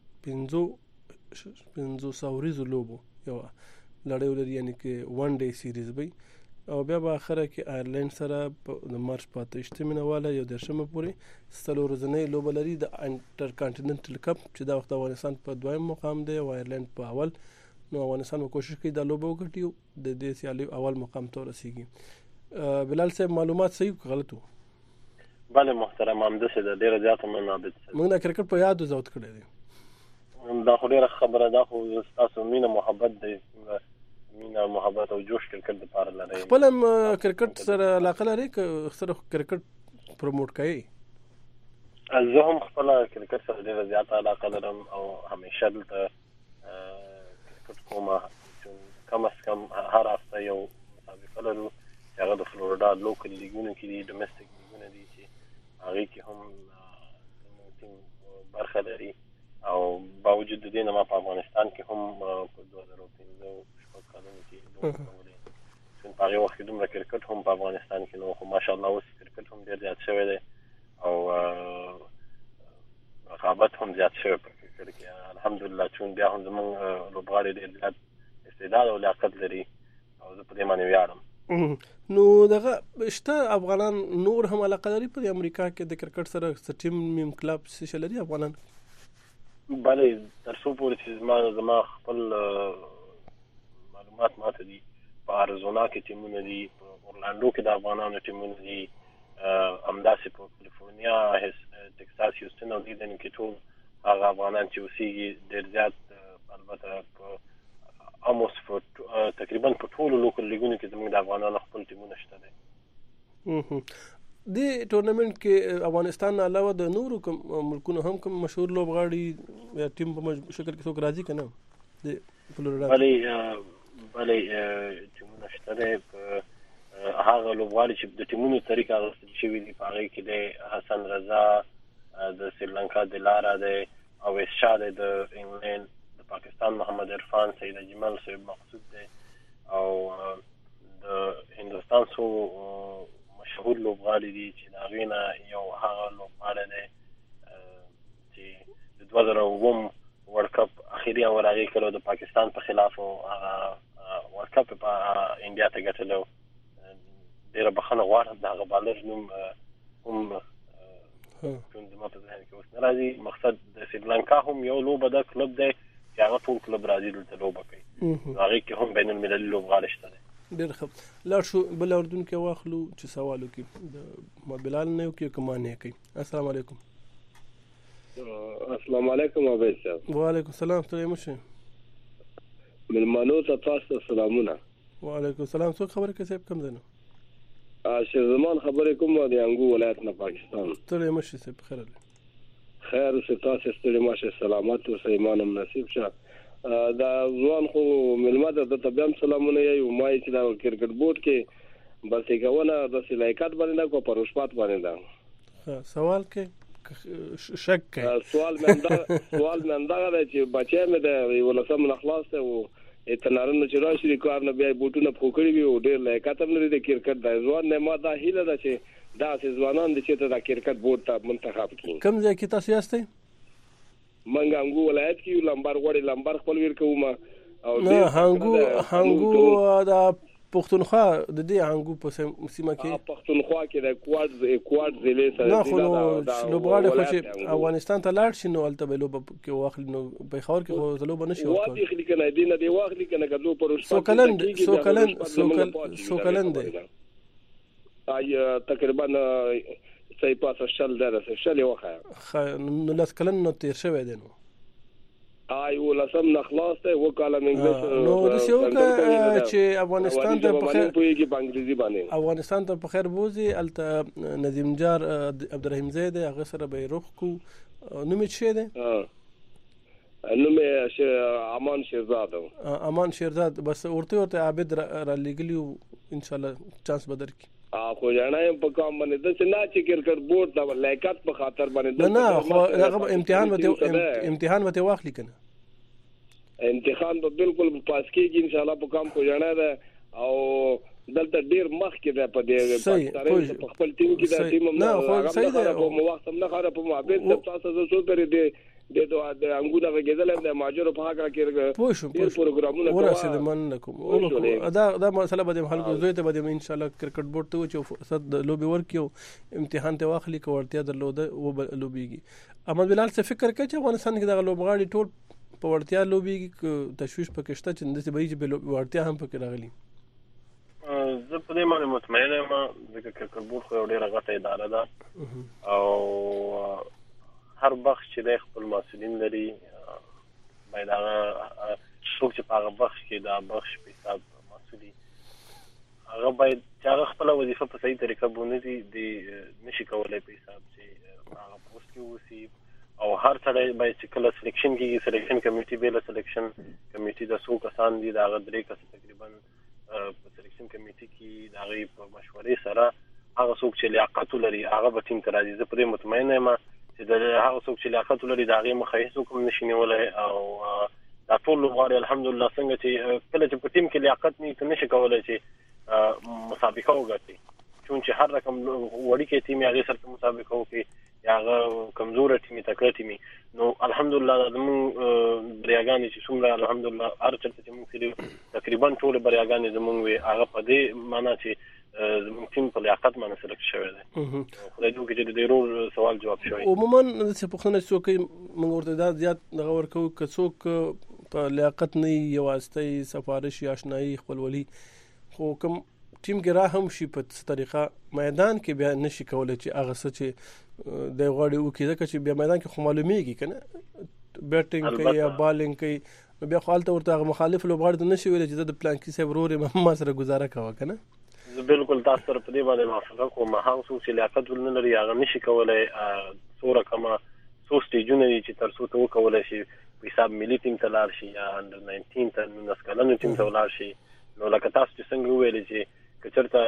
500 ساوريزو لوبو یو لړۍ ولري یعنی کې 1 ډے سیریز وي او بیا په اخره کې آیرلند سره د مارچ 28 مینواله یو درشمه پورې ستلو ورځنۍ لوب لري د انټر کانټیننټل کپ چې دا وخت افغانستان په دویم مقام دی او آیرلند په اول نو افغانستان کوشش کوي دا لوب وګټي د دې سیالي اول مقام ته ورسیږي بلال صاحب معلومات صحیح غلط وو بله محترم همداسې د ډیره زیاته منابع موږ د کرکټ په یاد زوت کړی دی دا خو ډیره خبره ده خو تاسو مینه محبت دی مینه محبت او جوش کرکټ لپاره لري خپل کرکټ سره علاقه لري که سره کرکټ پروموټ کوي زه هم خپل کرکټ سره ډیره زیاته علاقه لرم او همیشه دلته کرکټ کوم کم از کم هر هفته یو مسابقه لرو چې هغه د فلوریدا لوکل لیګونو کې دي ډومېسټک لیګونه دي چې هغه کې هم ټیم برخه لري او باوجود د دې نه ما په افغانستان کې هم په 2015 کلونو کې چې په هغه وخت کې دومره کرکټ هم په افغانستان کې نو خو ماشاءالله اوس کرکټ هم ډیر زیات شوی دی او رقابت هم زیات شوی په کرکټ کې الحمدلله چې بیا هم زموږ لوبغاړي ډیر زیات استعداد او لیاقت لري او زه په دې باندې ویاړم نو دغه شته افغانان نور هم علاقه لري په امریکا کې د کرکټ سره ټیم میم کلب څه لري افغانان بله تر څو پورې چې زما خپل معلومات ماته دي په اریزونا کې ټیمونه دي په اورلاندو کې د افغانانو ټیمونه دي همداسې په کالیفورنیا ټکساس هیوستن او دیدن کې ټول هغه افغانان چې اوسېږي ډېر زیات البته په تقریبا په ټولو لوکل لیګونو کې زموږ د افغانانو خپل ټیمونه شته دي د ټورنمنت کې افغانستان علاوه د نورو ملکونو هم کوم مشهور لوبغاړي یا ټیم په شکل کې څوک راځي کنه د فلوریدا بله ټیمونه شته دي هغه لوبغاړي چې د ټیمونو طریقه غوښتل شوی دي په هغه کې د حسن رضا د سریلانکا د لارا د او شاد د انګلند د پاکستان محمد عرفان سید اجمل صاحب مقصود دی او د هندستان سو مشهور لوبغاړي دي چې دا غینه یو هغه لوبغاړی دی چې د 2009 ورلد کپ اخیری اور هغه کلو د پاکستان په خلاف او ورلد کپ په انډیا ته ګټلو ډیره بخښنه غواړم دا هغه بالر نوم هم کوم د ما په ذهن کې اوس نه راځي مقصد د سریلانکا هم یو لوبه د کلب دی چې هغه ټول کلب راځي دلته لوبه کوي هغه کې هم بین المللي لوبغاړي شته ډیر ښه لاړ شو بل اردن کې واخلو چې سوالو کې د بلال نه یو کې کمانه کوي السلام علیکم السلام علیکم عبید صاحب وعلیکم السلام ته مشه ملمنو تاسو سلامونه وعلیکم السلام څو خبره کې صاحب کم زنه شیر زمان خبرې کوم د انګو ولایت نه پاکستان ته مشه صاحب خیر تاسو ستړي ماشه سلامت او ایمانم نصیب شه دا ځوان خو ملمت د طبيعم سلامونه یو مای چې دا کرکټ بورډ کې بس یګونه د سلیکات باندې کو پروشپات باندې دا سوال کې شک کې سوال مندا چې بچي مې د ولسم خلاص ته او اتنارنه چې راشي کار نه بیا بوټونه پوکړي وي او ډېر لیکات هم لري د کرکټ د ځوان نه ما دا هیله ده چې دا ځوانان چې د کرکټ بورډ ته منتخب کړي. کوم ځای کې تاسو یاستئ؟ منګانګو ولایت کې لمبر غوړي لمبر خپل ور کوم او نه هانګو دا پښتونخوا د دې هانګو په سیمه کې پښتونخوا کې د کواد ضلع سره نه خو لوبغاړي خو چې افغانستان ته لاړ شي نو الته به لوب کې واخلي نو په خاور کې خو لوب نه شي ورکول. واخلي کنه دینه دی واخلي کنه کدو پر سو کلند ay تقریبا څه پاسه شل درسه شل وخه نو لاس کلن نو تیر شوی دی نو ولسم نخلاص ته وکاله انګلیس نو د سیوکه چې افغانستان ته په خیر پويږي په انګلیسي باندې افغانستان ته په خیر بوزي الته نظیم جار عبدالرحیم زید هغه سره به رخ کو نو می شه ده نو می امان شیرزاد بس ورته عابد را لګلیو ان شاء الله چانس بدر کی خو جنایم په کوم باندې د څه نه چې کرکټ بورډ د لایقت په خاطر باندې نه خو هغه امتحان وته واخلي کنه امتحان به بالکل پاس کیږي ان شاء الله په کوم کو جنا ده او دلته ډیر مخ کې ده په دې په خپل ټیم کې ده ټیم نه خو صحیح ده په مواسم نه خاره په معبد د تاسو زو پرې دي د انګودا وګیدل د ماجرو په هغه کې پوښ پروګرامونه ورسېد من کوم دا مسله به د خلکو زوی ته به ان شاء الله کرکټ بورډ ته چې فرصت لوبي ورکیو امتحان ته واخلي کوړتیا درلوده او لوبيږي احمد بلال څه فکر کوي چې افغانستان کې د لوبغاړي ټول په ورتیا لوبيږي تشويش پکشته چې د سبې به ورتیا هم پکې راغلي. زه په دې باندې مطمئن یم چې کرکټ بورډ خو ډېره غټه اداره ده او هر بخش چې د خپل مسؤلین لري باید هغه څوک چې په هغه بخش کې دا بخش په حساب مسؤلي هغه باید چې هغه خپل وظیفه په صحیح طریقه باندې دي نشي کولای په حساب چې هغه پوسټ کې وسی او هر څړی باید چې کله سلیکشن کیږي سلیکشن کمیټي به له سلیکشن کمیټي د څو کسان دي دا غدري کس تقریبا په سلیکشن کمیټي کې دا غي په مشورې سره هغه څوک چې لیاقت لري هغه به ټیم ته راځي. زه په دې مطمئن یم چې د هغه څوک چې لیاقت لري دا غي مخه هیڅ کوم نشي نیولای او دا ټول لوبغاړي الحمدلله څنګه چې کله چې په ټیم کې لیاقت نه نشي کولای چې مسابقه وګټي چون چې هر رقم وړي کې ټیم هغه سره مسابقه وکړي یا هغه کمزور ټیم تکړه ټیم نو الحمدلله زموږ بریاګانې چې څومره الحمدلله هر چرته چې موږ تقریبا ټول بریاګانې زموږ وي هغه په دې معنی چې زموږ ټیم په لیاقت باندې سلیکټ شوی دی. خدای دې وکړي چې د ډېرو سوال جواب شوی. عموما چې پوښتنه څوک موږ ورته دا زیات دغه ورکو که څوک په لیاقت نه یو واسطه سفارش یا آشنایی خپلولي خو کوم ټیم کې را هم شي په طریقه میدان کې بیا نشي کولای چې هغه څه چې د غوړي وکړي ځکه چې بیا میدان کې خو معلومیږي کنه بیټینګ کوي یا بالینګ کوي بیا خو الته ورته مخالف لوبغاړي نشي ویل چې د پلان کې سره ورور ما سره گزاره کوي کنه. بالکل تاسو سره په دې باندې موافقه کوم هغه څوک چې لیاقت ولري هغه نشي کولای څوره کما څو سټیجونه چې تر څو ته وکولای شي په حساب ملي ټیم ته لاړ شي یا انډر 19 ته نو نسکلن ټیم ته لاړ شي نو لکه تاسو چې څنګه ویل چې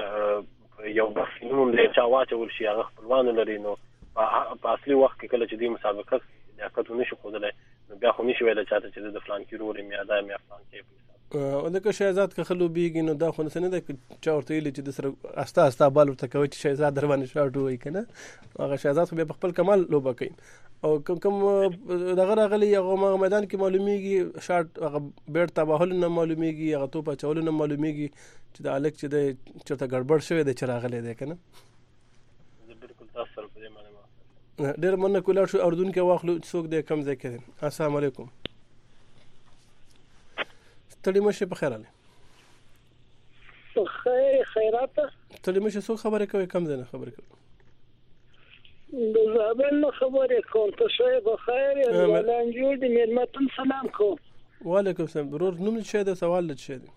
کچرته یو بخینوم له چا واچول شي هغه خپلوان لري نو په اصلي وخت کې کله چې د مسابقه لیاقت نشي کولای نو بیا خو نشي ویل چاته چې د فلان کې رول میاده مې فلان کې او د شهزاد که خلو بیګي نو دا خو نه ده چې ورته ویل چې د سره استا بال ورته کوي چې شهزاد در باندې شاټ وای کنه هغه شهزاد خو به خپل کمال لوبه کوي او کوم دغه راغلی هغه میدان کې معلومیږي شاټ هغه بیٹ تباهل نه معلومیږي هغه توپ چول نه معلومیږي چې د الک چې د چرته ګډوډ شوی د چراغ لید کنه. بالکل تاسو سره په دې معنی ډېر مننه کولا شو اردن کې واخلو څوک د کم ځای کې. السلام علیکم. تړي مشه په خیر علي خیرات تړي مشه څو خبره کوي کم ځای نه خبره کوي د زابل نه خبره کوم ته شوی په خیر ولان جوړ دي مېلمتون سلام کوم. وعلیکم السلام ورور نوم څه ده سوال لته شه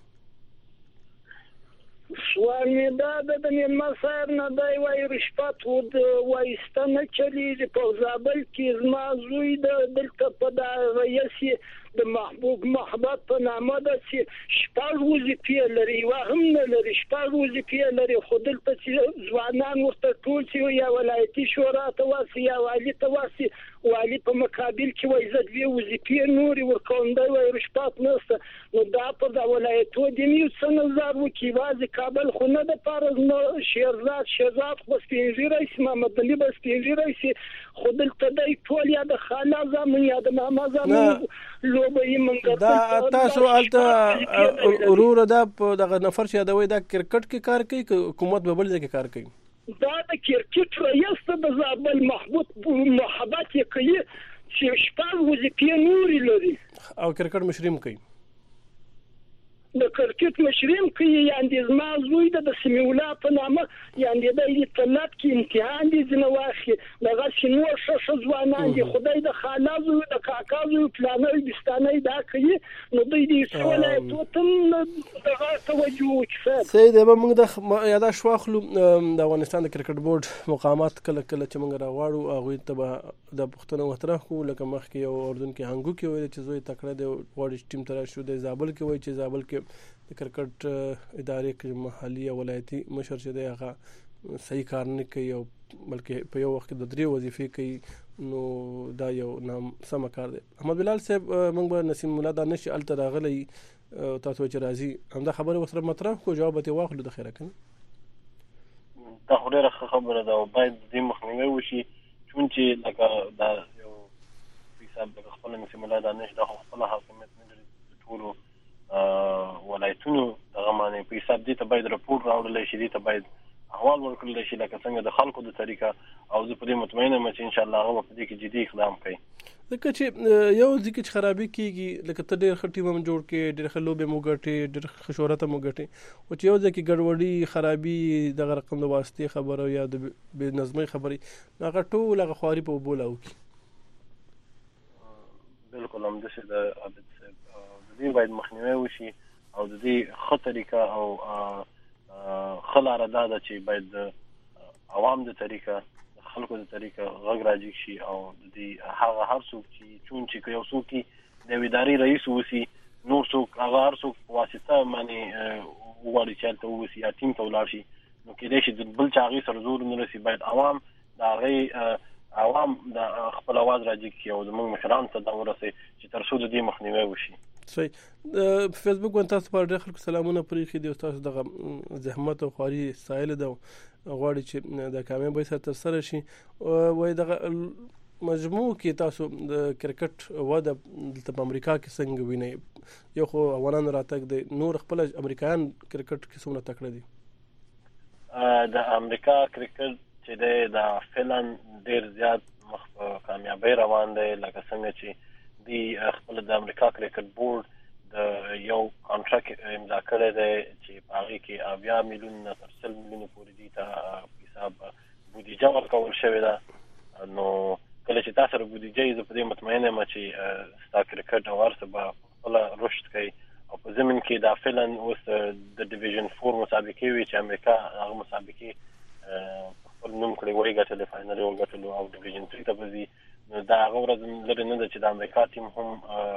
سوال مې دا د مېلمه صاحب نه دی وای رشوت ود وایستنه چلیږي په زابل کې زما زوی د دلته په دا رئیس د محبوب محبت په نامه د شپږ وظیفې لري وا هم نه لري شپږ وظیفې لري خو دلته چې ځوانان ورته ټول چې یا ولایتي شورا ته واسي یا والي ته واسي والي په مقابل کې وایي زه دوی وظیفې نورې ورکوم دی وایي رشوت نشته نو دا په د ولایتو د یو څه نظر وکړي یوازې کابل خو نه د پاره نو شهزاد خو سپین ږیری شي محمد علي به سپین ږیری شي خو دلته دی ټول یا د خاله زامن یا د ماما زامن لوبه یې منګه دا تاسو الته ورور دا په دغه نفر چې یادوي دا کرکټ کې کار کوي حکومت به بل ځای کې کار کوي دا د کرکټ رئیس د زابل محبت یې کوي چې شپږ وظیفې نورې لري او کرکټ مشریم کوي د کرکټ مشریم کوي یعنی زما زوی د سمیع الله په نامه یعنی د طلاب کې امتحان دي ځنه واخلي دغه شنو ښه ځوانان دي خدای د خاله زوی د کاکا زوی پلانوي دستانه دا کوي نو دوی دې ولایت وطن دغه توجه وکړي سید به موږ د یاده شواخلو د افغانستان د کرکټ بورډ مقامات کله چې موږ راوړو هغه ته د پښتنو مطرح کو لکه مخکې یو اردن کې هنګو کې ویل چې زوی تکړه دی وړ ټیم تر شو د زابل کې وایي چې زابل کې د کرکټ ادارې کې محلي او ولایتي مشر چې دی هغه صحیح کار نه کوي او بلکې په یو وخت د درې وظیفې کوي نو دا یو نام سم کار دی احمد بلال صاحب موږ به نسیم الله دانش الته راغلی تاسو چې راځي همدا خبره وسره مطرح کو جواب ته واخلو د خیره کنه دا ډیره خبره ده او باید د مخنیوي وشي چونچې لکه دا یو حساب د خپل نسیم الله دانش د خپل حاکمیت نه لري ټول ولایتونو دغه معنی په حساب دي ته باید راپور راوړل شي دي ته باید احوال ورکړل شي لکه څنګه د خلکو د طریقه او زه په دې مطمئنه یم چې ان شاء الله هغه په دې کې جدي اقدام کوي ځکه چې یو ځکه چې خرابې کیږي لکه ته ډېر ښه ټیم هم جوړ کې ډېر ښه لوبې مو ګټې ډېر ښه شهرت مو ګټې او چې یو ځکه ګډوډي خرابي دغه رقم د واسطې خبره یا د بې نظمۍ خبرې هغه ټول هغه خواري په اوبو لاوکي بالکل همداسې د عابد صاحب د دې باید مخنیوی وشي او د دې ښه طریقه او ښه لاره دا ده چې باید د عوام د طریقه د خلکو د طریقه غږ راجګ شي او د دې هغه هر څوک چې چون چې یو څوک د ادارې رئیس وسی نور څوک هغه هر څوک واسطه معنی وغواړي چې هلته ووسي یا ټیم ته ولاړ شي نو کېدای شي د بل چا هغې سره زور نه رسي باید عوام د هغې عوام د خپل اواز راجګ کړي او زموږ مشرانو ته دا ورسوي چې تر څو د دې مخنیوی وشي صحیح فیسبوک باندې تاسو په ډېر خلکو سلامونه پرېښي دي او تاسو دغه زحمت او خواري ستایل ده غواړي چې د کامیابۍ سره ترسره شي وایي دغه مجموع کې تاسو د کرکټ وده دلته په امریکا کې څنګه وینئ یو خو افغانانو راتګ دی نور خپل امریکایان کرکټ کې څومره تکړه دي د امریکا کرکټ چې دی دا فعلا ډېر زیات مخ په کامیابۍ روان دی لکه څنګه چې دی خپل د امریکا کرکټ بورډ د یو کانټراکټ امضا کړی دی چې په هغې کې 80 میلیونه تر 100 میلیونه پورې دي ته حساب بودیجه ورکول شوې ده نو کله چې تا سره بودیجه زه په دې مطمئنه یم چې ستا کرکټ او هر څه به خپله رشد کوي او په ضمن کې دا فعلا اوس د ډیویژن 4 مسابقې وي چې امریکا هغه مسابقې خپل نوم کړی وایي ګټلې فاینل یې وګټلو او ډیویژن 3 ته به ځي نو دا هغه ورځ لرې نه ده چې د امریکا ټیم هم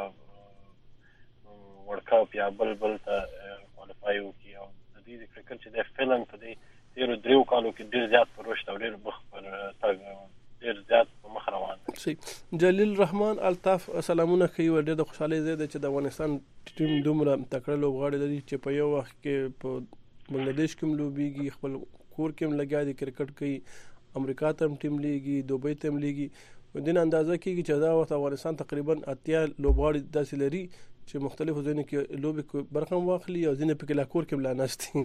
ورلډ کپ یا بل ته کوالیفای وکړي او د دې کرکټ چې دی فعلا په دې تېرو 3 کالو کې ډېر زیات په رشد او ډېر مخ پر تګ ډېر زیات په مخ روان دی جلیل رحمان الطاف سلامونه کوي ډېر د خوشحالۍ ځای دی چې د افغانستان ټیم دومره تکړه لوبغاړي لري چې په یو وخت کې په بنګلادیش کې هم لوبېږي خپل کور کې هم لګیا دي کرکټ کوي امریکا ته هم ټیم لیږي دوبۍ ته هم لیږي دین اندازه کېږي چې دا وخت افغانستان تقریبا 80 لوبغاړي داسې لري چې مختلفو ځایونو کې لوبې برخه واخلي او ځینې پکې لا کور کې ملا ناستي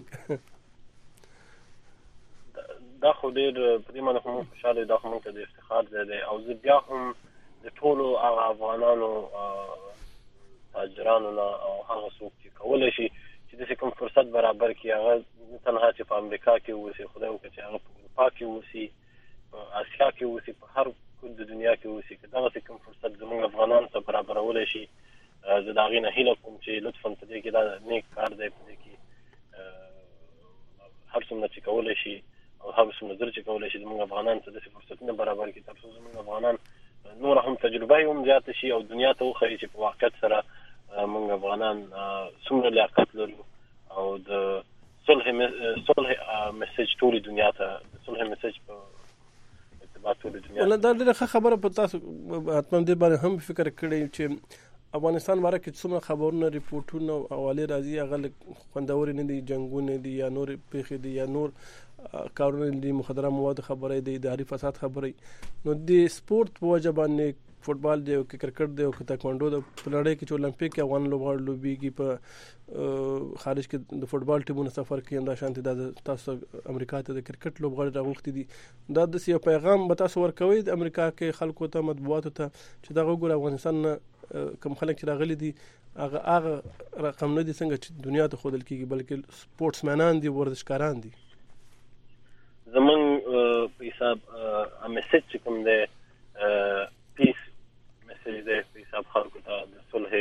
دا خو ډېر په دې باندې هم خوشاله دا هم ته د افتخار ځای دی او زه بیا هم د ټولو هغه افغانانو تاجرانو نه او هغه څوک چې کولی شي چې داسې کوم فرصت برابر کړي هغه نه تنها چې په امریکا کې واوسي خدای وکړي چې هغه په اروپا کې واوسي په اسیا کې واوسي په هر د دنیا کې اوسي که دغسې کوم فرصت زموږ افغانانو ته برابرولی شي زه د هغې نه هیله کوم چې لطفا په دې کې دا نیک کار دی په دې کې هر څومره چې کولی شي او هر څومره زر چې کولی شي زموږ افغانانو ته داسې فرصتونه برابر کړي تر څو زموږ افغانان نوره هم تجربه یې هم زیاته شي او دنیا ته وښایي چې په واقعیت سره موږ افغانان څومره لیاقت لرو او د صلح میسج ټولې دنیا ته د صلح میسج په با ټول دنیا. ولدا ډېره خبره په تاسو اتمن دې باندې هم فکر کړی چې افغانستان باره کې څومره خبرونه ریپورتونه او حواله راځي هغه خوندور نه دي، جنگونه دي یا نور پیښې دي یا نور کارونه دي، مخدره مواد خبره دي، اداري فساد خبره. نو د سپورت په وجه باندې فوتبال دی او کرکټ دی او تایکوانډو د پلړې کې چې اولمپیک افغان لوبغاړي لوبيږي په خارج کې د فوتبال ټیمونو سفر کوي، دا شانتي د تاسو امریکا ته د کرکټ لوبغاړي راغوښتي دي. دا د یو پیغام به تاسو ورکوي د امریکا کې خلکو ته، مطبوعاتو ته، چې دا وګوره افغانستان کوم خلک چې راغلي دي هغه رقم نه دي څنګه چې دنیا ته خودل کیږي، بلکې سپورتسمنان دي، ورزشکاران دي. زمون په حساب میسج چې کوم دی پیس میسج دی په حساب خلکو ته د صلح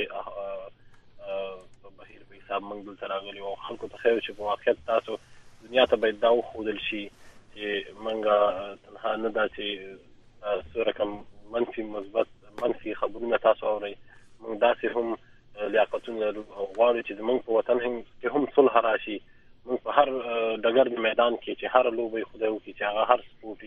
په بهیر په حساب موږ دلته راغلي او خلکو ته خیر چې په واقعیت تاسو دنیا ته باید دا وښودل شي چې موږ تنها نه دا چې تاسو رقم منفي خبرونه تاسو اورئ، موږ داسې هم لیاقتونه لرو او غواړو چې زموږ په وطن کې هم صلح راشي. موږ په هر ډګر د میدان کې چې هر لوبه خدای وکړي چې هغه هر سپورټي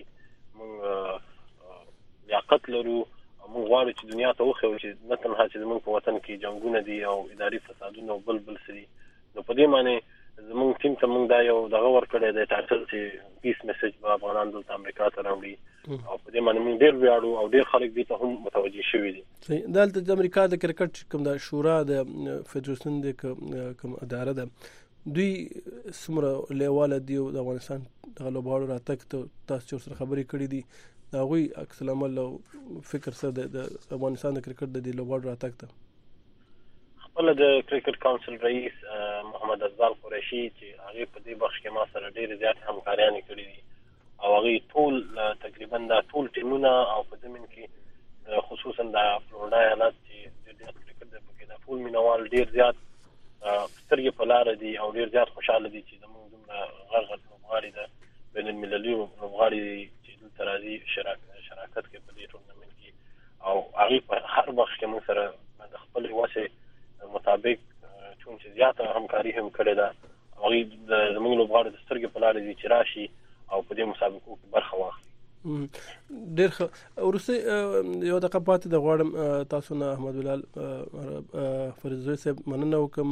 موږ لیاقت لرو او موږ غواړو چې دنیا ته وښیو چې نه تنها چې زموږ په وطن کې جنګونه دي او اداري فسادونه او بل څه دي. نو په دې معنی زموږ ټیم ته موږ دا یو دغه ورکړی دی ټایټل چې پیس میسج به افغانان دلته امریکا ته راوړي او په دې معنی موږ ډېر ویاړو او ډېر خلک دې ته هم متوجه شوي دي. دلته د امریکا د کرکټ کوم د شورا د فدراسیون د کوم اداره ده، دوی څومره لیواله دي او د افغانستان د لوبغاړو راتګ ته تاسو چې سره خبرې کړې دي د هغوی عکس العمل او فکر سره د افغانستان د کرکټ د لوبغاړو راتګ ته؟ خپل د کرکټ کونسل رئیس محمد افضل قریشي چې هغه په دې بخش کې ما سره ډېر زیات همکاریان کړې دي او هغه ټول تقریبا دا ټول ټیمونه او په ضمن کې خصوصا د فلوریدا ایالت چې د کرکټ د پکې د ټول مینوال ډېر زیات سترګې په لار دي او ډېر زیات خوشاله دي چې زموږ دومره غرغت لوبغاړي د بین المللي لوبغاړي چې دلته راځي شراکت کوي په دې ټورنمنټ کې او هغه په هر بخش کې موږ سره د خپل واسه مطابق چون چې زیاته همکاري هم کړې ده. هغه د زموږ لوبغاړي د سترګې په لار دي چې راشي او په دې مسابقو کې برخه واخلي. ډېر ښه. وروسته یو دقیقه پاتې د غواړم تاسو نه احمد بلال فریضوي صاحب مننه وکم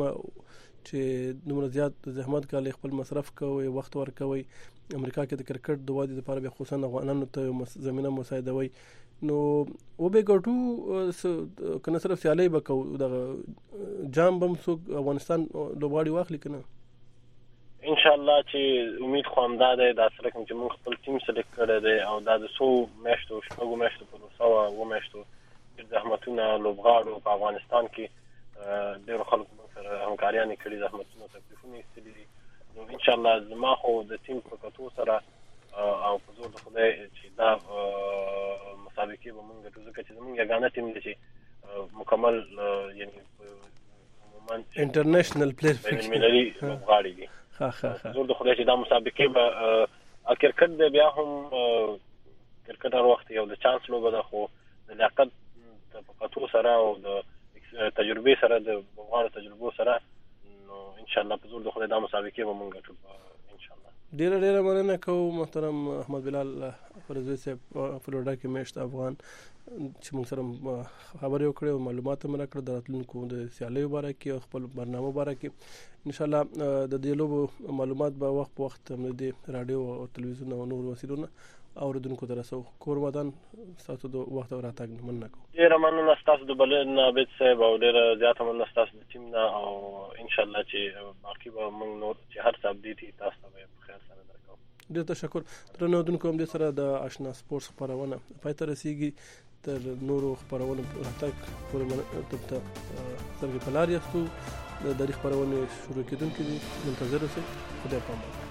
چې دومره زیات زحمت کالی خپل مصرف کوي، وخت ورکوي امریکا کې د کرکټ د وادي لپاره به خصوصا افغانانو ته زمينه مساعدوي. نو و به ګټو کنه صرف سیالي وکاو د جام بم سو افغانستان لوبغاړي واخلي کنه ان شاء الله چې امید خو دا ده د سره کوم چې موږ خپل ټیم سلیکټ کړی دی او دا د سو میاشتو شپږو میاشتو په وروسته و میاشتو د زحمتونو لوبغاړو په افغانستان کې ډېر خلکو موږ سره همکاریان کړي، زحمتونو تکلیفونه ایستلي دي. نو ان شاء الله زما خو د ټیم په کتو سره او په زور د خدای چې دا مسابقې به موږ ګټو ځکه چې زموږ یګانه ټیم دی چې مکمل یعنی عموما انټرنیشنل پلیئر بین المللي لوبغاړي دي. زور د خدای چې دا مسابقې به کرکټ دی بیا هم کرکټ هر وخت یو د چانس لوبه ده خو د لیاقت په کتو سره او د تجربې سره د لوبغاړو تجربو سره نو ان شاء الله په زور د خدای دا مسابقې به موږ ګټو ان شاء الله. ډېر مننه کوم محترم احمد بلال فریضوي صاحب فلوریدا کې میشت افغان چې موږ سره خبرې وکړې او معلومات هم راکړل د راتلونکو د سیالیو باره کې او خپل برنامه باره کې. ان شاء الله د دې لوبو معلومات به وخت په وخت د رادیو او تلویزیون او نور وسیلو اوریدونکو ته رسو. کور ودان تاسو د وخت او راتګ مننه کوم. ډېر مننه تاسو د بلنه عبد صاحب او ډېر زیات مننه تاسو د ټیم نه او ان شاء الله چې باقي به موږ نور چې هر څه اپډیټ تاسو ته په خیر سره درکو. ډېر تشکر. ترنه ودونکو هم د سره د آشنا سپورتس خبرونه پای ته رسیږي. تر نورو خبرونه راتګ پورې ته سرګي پلار یاستو د تاریخ خبرونه شروع کېدونکې دي. منتظر اوسئ. خدای پامان.